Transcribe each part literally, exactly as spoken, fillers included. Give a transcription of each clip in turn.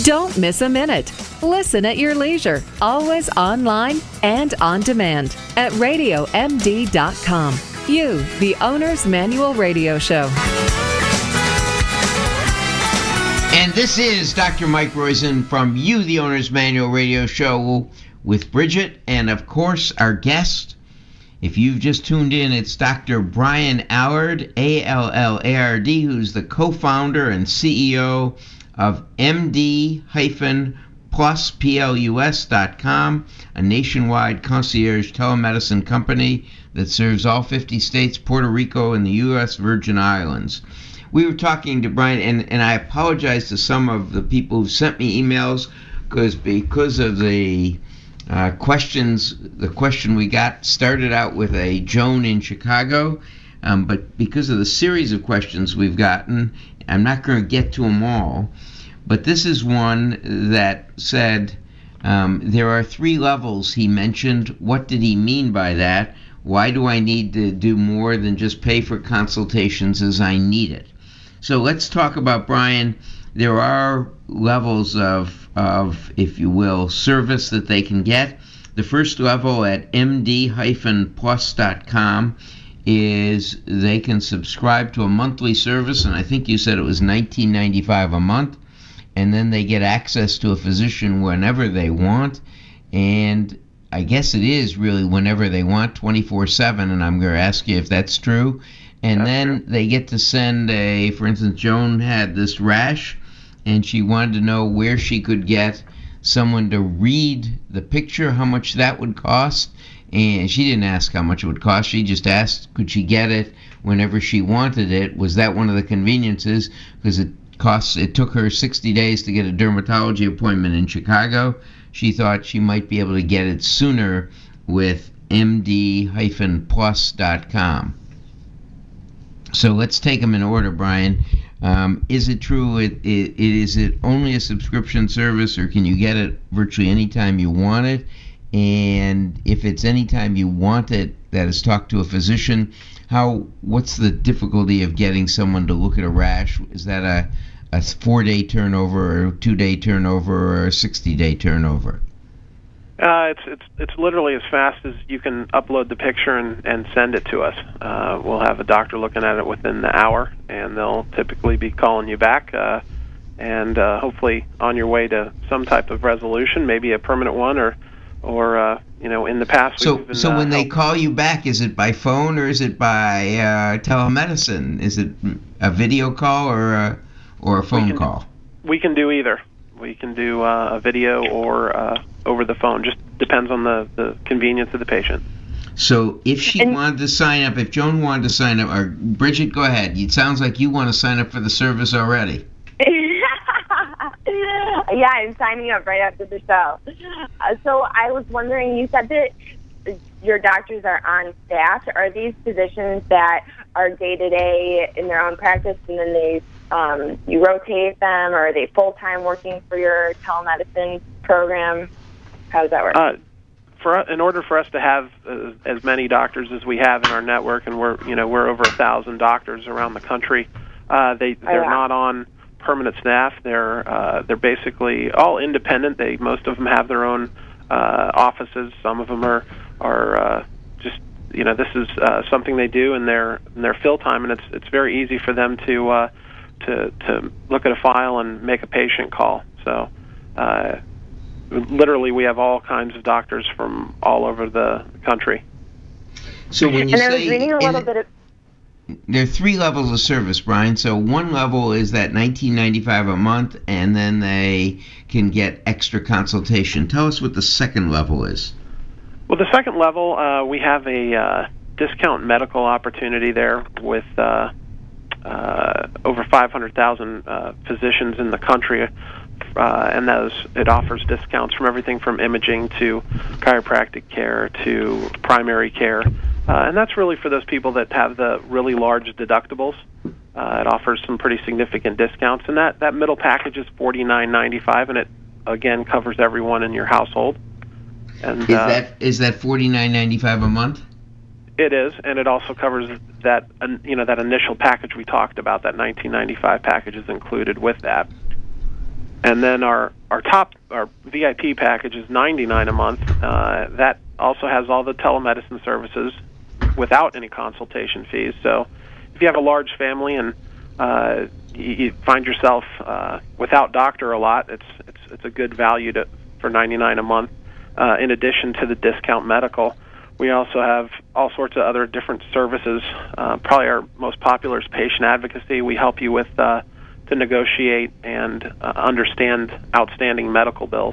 Don't miss a minute. Listen at your leisure, always online and on demand at radio m d dot com. You, the Owner's Manual Radio Show. And this is Doctor Mike Roizen from You, the Owner's Manual Radio Show with Bridget, and of course our guest. If you've just tuned in, it's Doctor Brian Allard, A L L A R D, who's the co-founder and C E O of M D Plus Plus dot com, a nationwide concierge telemedicine company that serves all fifty states, Puerto Rico, and the U S Virgin Islands. We were talking to Brian, and, and I apologize to some of the people who sent me emails because because of the uh, questions, the question we got started out with a Joan in Chicago, um, but because of the series of questions we've gotten, I'm not going to get to them all. But this is one that said, um, there are three levels he mentioned. What did he mean by that? Why do I need to do more than just pay for consultations as I need it? So let's talk about, Brian, there are levels of, of, if you will, service that they can get. The first level at M D Plus dot com is they can subscribe to a monthly service, and I think you said it was nineteen ninety-five dollars a month, and then they get access to a physician whenever they want, and I guess it is really whenever they want, twenty-four seven, and I'm going to ask you if that's true. And that's then true. They get to send a, for instance, Joan had this rash, and she wanted to know where she could get someone to read the picture, how much that would cost. And she didn't ask how much it would cost. She just asked, could she get it whenever she wanted it? Was that one of the conveniences? Because it costs, it took her sixty days to get a dermatology appointment in Chicago. She thought she might be able to get it sooner with M D Plus dot com. So let's take them in order, Brian. Um, is it true, it, it, it is it only a subscription service, or can you get it virtually anytime you want it? And if it's anytime you want it, that is, talk to a physician, how, what's the difficulty of getting someone to look at a rash? Is that a, a four-day turnover, or a two-day turnover, or a sixty-day turnover? Uh, it's it's it's literally as fast as you can upload the picture and, and send it to us. Uh, we'll have a doctor looking at it within the hour, and they'll typically be calling you back, uh, and uh, hopefully on your way to some type of resolution, maybe a permanent one, or or uh, you know, in the past. So we've been, so when uh, they helped. call you back, is it by phone or is it by uh, telemedicine? Is it a video call or a or a phone we can, call? We can do either. We can do uh, a video or uh, over the phone. Just depends on the, the convenience of the patient. So if she And- wanted to sign up, if Joan wanted to sign up, or Bridget, go ahead. It sounds like you want to sign up for the service already. Yeah, I'm signing up right after the show. Uh, so I was wondering, you said that your doctors are on staff. Are these physicians that are day-to-day in their own practice, and then they um, you rotate them, or are they full-time working for your telemedicine program? How does that work? Uh, for in order for us to have uh, as many doctors as we have in our network, and we're you know we're over a thousand doctors around the country, uh, they they're Oh, yeah. not on permanent staff. They're uh, they're basically all independent. They most of them have their own uh, offices. Some of them are are uh, just you know this is uh, something they do in their in their fill time, and it's it's very easy for them to uh, to to look at a file and make a patient call. So. Uh, Literally, we have all kinds of doctors from all over the country. So when you and I was say reading a little and bit of... there are three levels of service, Brian. So one level is that nineteen ninety-five a month, and then they can get extra consultation. Tell us what the second level is. Well, the second level, uh, we have a uh, discount medical opportunity there with uh, uh, over five hundred thousand uh, physicians in the country. Uh, and those it offers discounts from everything from imaging to chiropractic care to primary care, uh, and that's really for those people that have the really large deductibles. Uh, it offers some pretty significant discounts, and that, that middle package is forty-nine ninety-five, and it again covers everyone in your household. And Is uh, that is that forty-nine ninety-five a month? It is, and it also covers that uh, you know that initial package we talked about. That nineteen ninety-five package is included with that. And then our, our top, our V I P package is ninety-nine dollars a month. Uh, that also has all the telemedicine services without any consultation fees. So if you have a large family and uh, you, you find yourself uh, without doctor a lot, it's it's it's a good value to, for ninety-nine dollars a month. Uh, in addition to the discount medical, we also have all sorts of other different services. Uh, probably our most popular is patient advocacy. We help you with uh, to negotiate and uh, understand outstanding medical bills.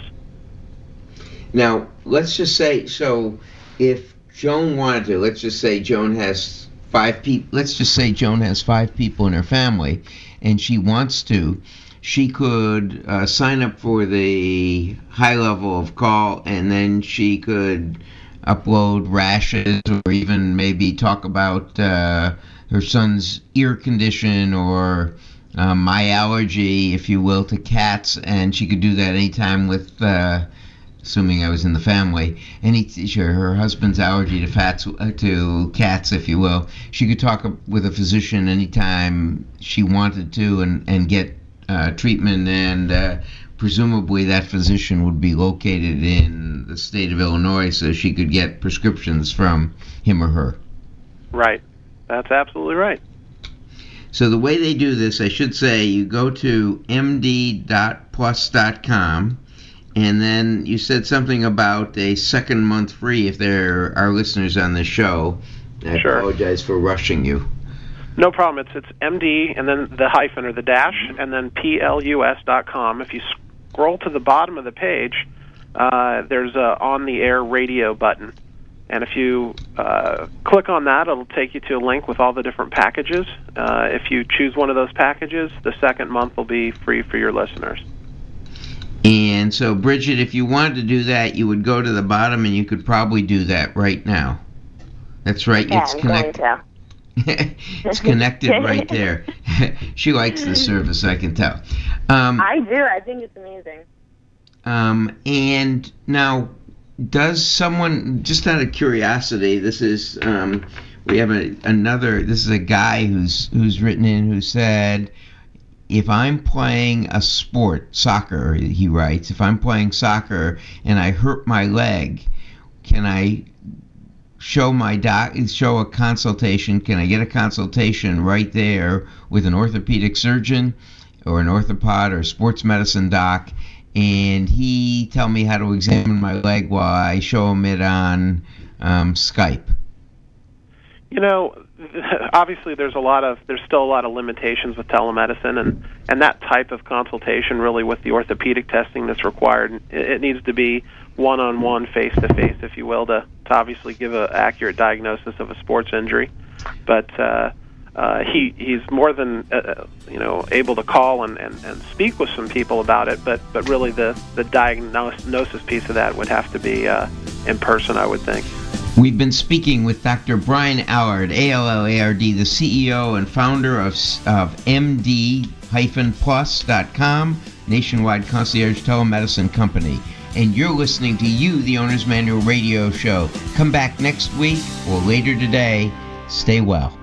Now, let's just say, so if Joan wanted to, let's just say Joan has five people, let's just say Joan has five people in her family, and she wants to, she could uh, sign up for the high level of call, and then she could upload rashes or even maybe talk about uh, her son's ear condition or uh, my allergy, if you will, to cats, and she could do that anytime with, uh, assuming I was in the family, any sure, her husband's allergy to fats, uh, to cats, if you will. She could talk with a physician anytime she wanted to and, and get uh, treatment, and uh, presumably that physician would be located in the state of Illinois so she could get prescriptions from him or her. Right. That's absolutely right. So the way they do this, I should say, you go to m d dot plus dot com, and then you said something about a second month free if there are listeners on the show. I Sure. apologize for rushing you. No problem. It's it's M D and then the hyphen or the dash and then P L U S dot com. If you scroll to the bottom of the page, uh, there's a on-the-air radio button. And if you uh, click on that, it'll take you to a link with all the different packages. Uh, if you choose one of those packages, the second month will be free for your listeners. And so, Bridget, if you wanted to do that, you would go to the bottom, and you could probably do that right now. That's right. Yeah, it's I'm connected. going to. It's connected right there. She likes the service, I can tell. Um, I do. I think it's amazing. um, and now, does someone, just out of curiosity, this is, um, we have a, another, this is a guy who's who's written in who said, if I'm playing a sport, soccer, he writes, if I'm playing soccer and I hurt my leg, can I show my doc, show a consultation, can I get a consultation right there with an orthopedic surgeon or an orthopod or a sports medicine doc, and he tell me how to examine my leg while I show him it on um, Skype? You know, obviously there's a lot of there's still a lot of limitations with telemedicine, and, and that type of consultation really with the orthopedic testing that's required, it, it needs to be one-on-one, face-to-face, if you will, to, to obviously give an accurate diagnosis of a sports injury. But uh, uh, he he's more than uh, you know able to call and, and, and speak with some people about it, but, but really the, the diagnosis piece of that would have to be uh, in person, I would think. We've been speaking with Doctor Brian Allard, A L L A R D, the C E O and founder of, of M D plus dot com, nationwide concierge telemedicine company. And you're listening to You, the Owner's Manual radio show. Come back next week or later today. Stay well.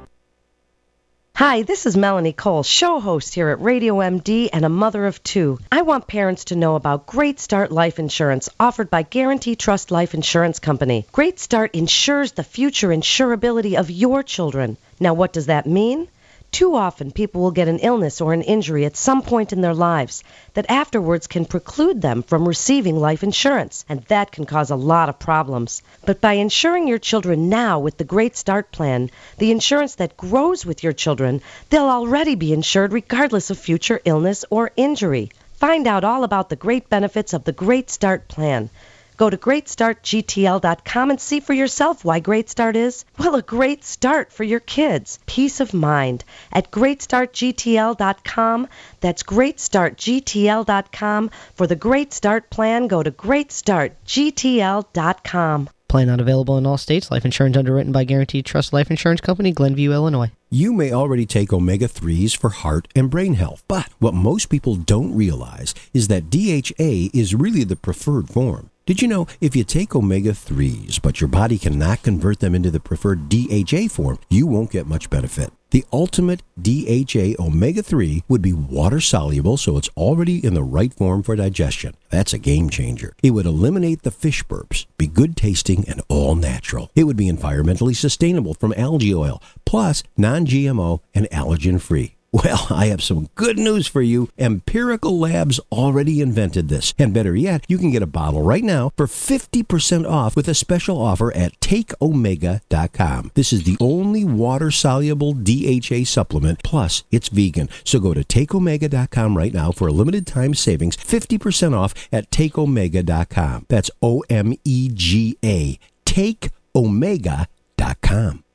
Hi, this is Melanie Cole, show host here at Radio M D and a mother of two. I want parents to know about Great Start Life Insurance offered by Guarantee Trust Life Insurance Company. Great Start insures the future insurability of your children. Now, what does that mean? Too often, people will get an illness or an injury at some point in their lives that afterwards can preclude them from receiving life insurance, and that can cause a lot of problems. But by insuring your children now with the Great Start Plan, the insurance that grows with your children, they'll already be insured regardless of future illness or injury. Find out all about the great benefits of the Great Start Plan. Go to great start G T L dot com and see for yourself why Great Start is, well, a great start for your kids. Peace of mind at great start G T L dot com. That's great start G T L dot com. For the Great Start Plan, go to great start G T L dot com. Plan not available in all states. Life insurance underwritten by Guaranteed Trust Life Insurance Company, Glenview, Illinois. You may already take omega threes for heart and brain health, but what most people don't realize is that D H A is really the preferred form. Did you know if you take omega threes, but your body cannot convert them into the preferred D H A form, you won't get much benefit? The ultimate D H A omega three would be water soluble, so it's already in the right form for digestion. That's a game changer. It would eliminate the fish burps, be good tasting and all natural. It would be environmentally sustainable from algae oil, plus non-G M O and allergen free. Well, I have some good news for you. Empirical Labs already invented this. And better yet, you can get a bottle right now for fifty percent off with a special offer at take omega dot com. This is the only water-soluble D H A supplement, plus it's vegan. So go to take omega dot com right now for a limited time savings, fifty percent off at take omega dot com. That's O M E G A, take omega dot com.